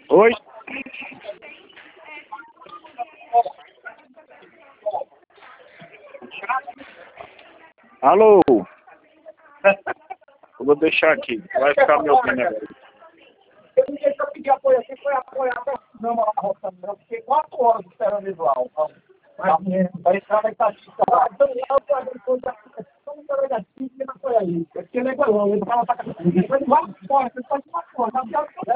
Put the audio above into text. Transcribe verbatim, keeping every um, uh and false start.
Oi? Alô? Eu vou deixar aqui, vai ficar me ouvindo agora. Eu não sei se eu pedi apoio aqui, foi apoiar pra não, na roça, eu fiquei quatro horas esperando ele lá. Aí o cara está lá. Então, eu estou agradecendo a questão da delegacia que não foi aí. Porque ele é igual, ele estava atacando. Ele vai fora, ele pode ir para fora.